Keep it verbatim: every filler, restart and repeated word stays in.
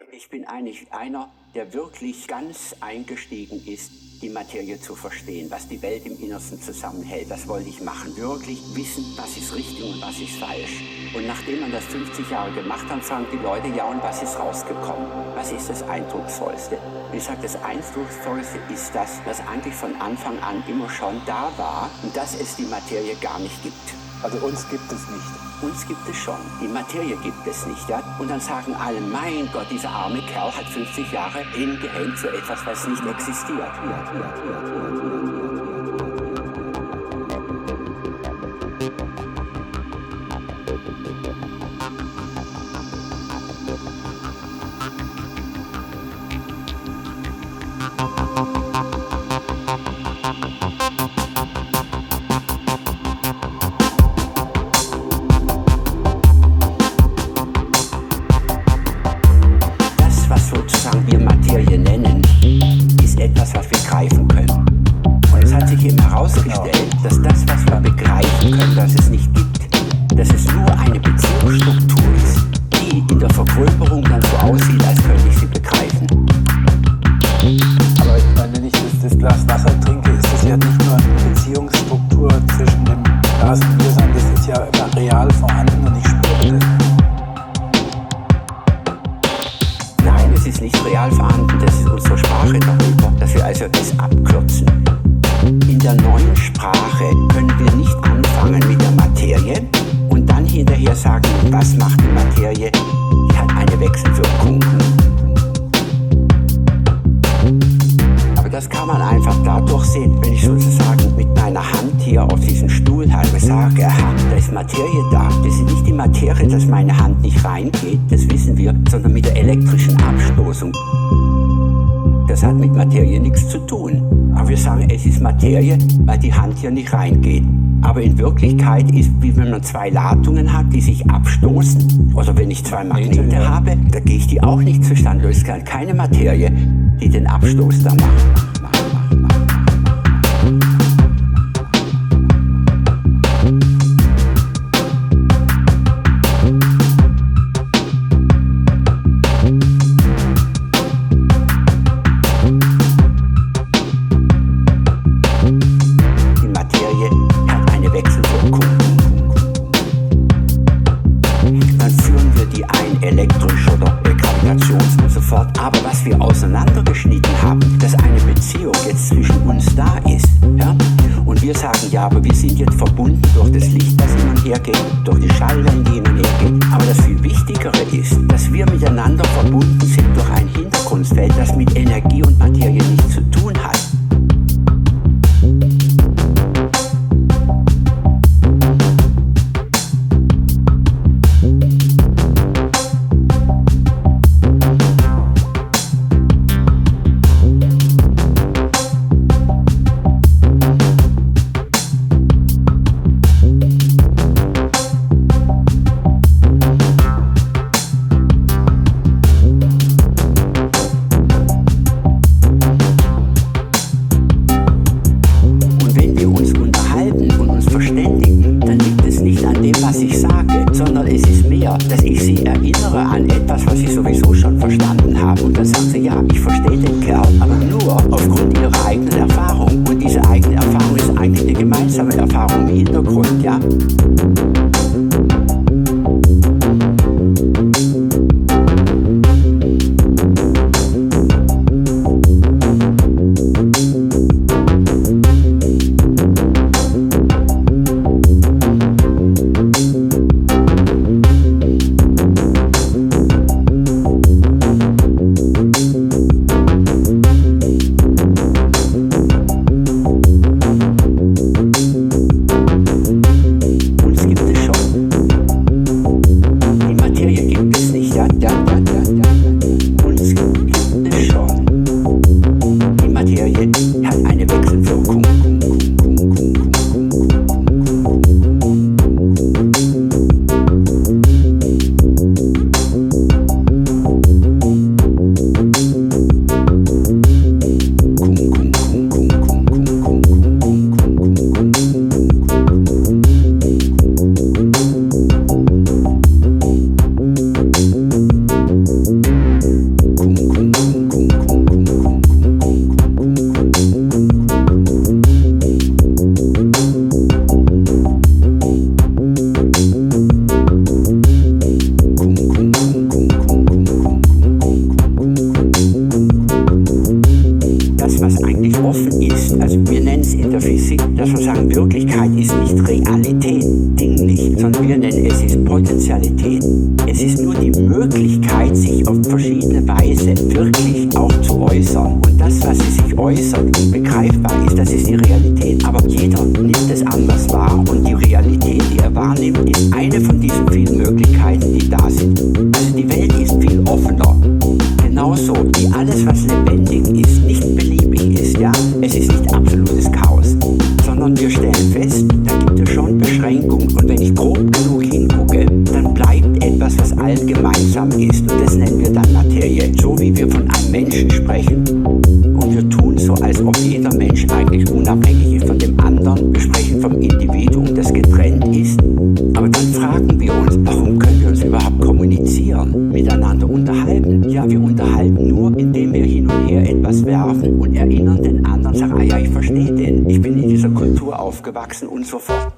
Ich bin eigentlich einer, der wirklich ganz eingestiegen ist, die Materie zu verstehen, was die Welt im Innersten zusammenhält. Das wollte ich machen. Wirklich wissen, was ist richtig und was ist falsch. Und nachdem man das fünfzig Jahre gemacht hat, fragen die Leute, ja, und was ist rausgekommen? Was ist das Eindrucksvollste? Und ich sage, das Eindrucksvollste ist das, was eigentlich von Anfang an immer schon da war und dass es die Materie gar nicht gibt. Also uns gibt es nicht. Uns gibt es schon, die Materie gibt es nicht. Ja? Und dann sagen alle, mein Gott, dieser arme Kerl hat fünfzig Jahre hingehängt für etwas, was nicht existiert. Wir Materie nennen, ist etwas, was wir greifen können. Und es hat sich eben herausgestellt, dass das, was wir begreifen können, dass es nicht gibt, dass es nur eine Beziehungsstruktur ist, die in der Vergröberung dann so aussieht, als könnte ich sie begreifen. Aber ich meine, wenn ich das, das Glas Wasser trinke, ist das ja nicht nur eine Beziehungsstruktur zwischen dem Glas und mir, sondern das ist ja immer real vorhanden und ich spüre das. Es ist nicht real vorhanden, das ist unsere Sprache darüber, dass wir also es abkürzen. In der neuen Sprache können wir nicht anfangen mit der Materie und dann hinterher sagen, was macht die Materie? Die hat eine Wechselwirkung. Aber das kann man einfach dadurch sehen, wenn ich sozusagen mit meiner Hand hier auf diesen Stuhl halte, sage, aha, da ist Materie da. Das ist nicht die Materie, dass meine Hand nicht reingeht, das wissen wir, sondern mit der elektrischen Abstoßung. Das hat mit Materie nichts zu tun. Aber wir sagen, es ist Materie, weil die Hand hier nicht reingeht. Aber in Wirklichkeit ist, wie wenn man zwei Ladungen hat, die sich abstoßen. Oder wenn ich zwei Magnete habe, da gehe ich die auch nicht zustande. Es ist keine Materie, die den Abstoß da macht. Elektrisch oder Gravitations und so fort. Aber was wir auseinandergeschnitten haben, dass eine Beziehung jetzt zwischen uns da ist, ja? Und wir sagen, ja, aber wir sind jetzt verbunden durch das Licht, das hin und her geht, durch die Schallwellen, die hin und her gehen. Aber das viel Wichtigere ist, dass wir miteinander verbunden sind durch ein Hintergrundfeld, das mit Energie und Materie nichts zu tun hat. Was ich sage, sondern es ist mehr, dass ich sie erinnere an etwas, was sie sowieso schon verstanden haben. Und dann sagen sie, ja, ich verstehe den Kerl, aber nur aufgrund ihrer eigenen Erfahrung. Und diese eigene Erfahrung ist eigentlich eine gemeinsame Erfahrung im Hintergrund, ja. Uns gibt es schon. verschiedene Weise wirklich auch zu äußern. Und das, was sie sich äußert und begreifbar ist, das ist die Realität. Aber jeder nimmt es anders wahr und die Realität, die er wahrnimmt, ist eine von diesen vielen Möglichkeiten, die da sind. Also die Welt ist viel offener. Genauso wie alles, was lebendig ist, nicht beliebig ist. Ja? Es ist nicht absolutes Chaos, sondern wir stellen fest, da gibt es schon Beschränkungen. Und wenn ich grob genug hingucke, dann bleibt etwas, was allen gemeinsam ist. Und das nennen wir dann Materie. So wie wir von einem Menschen sprechen. Und wir tun so, als ob jeder Mensch eigentlich unabhängig ist von dem anderen. Wir sprechen vom Individuum, das getrennt ist. Aber dann fragen wir uns, warum können wir uns überhaupt kommunizieren, miteinander unterhalten? Ja, wir unterhalten nur, indem wir hin und her etwas werfen und erinnern den anderen, sagen, ah ja, ich verstehe den, ich bin in dieser Kultur aufgewachsen und so fort.